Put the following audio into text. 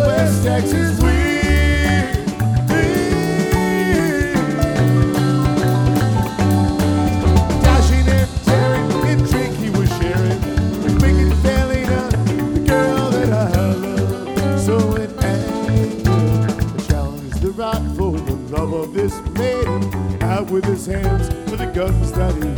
West Texas wind. Dashing and daring in drink he was sharing with Mickey Felina, the girl that I love. So in anger, I challenged the rock for the love of this maiden, out with his hands for the guns that he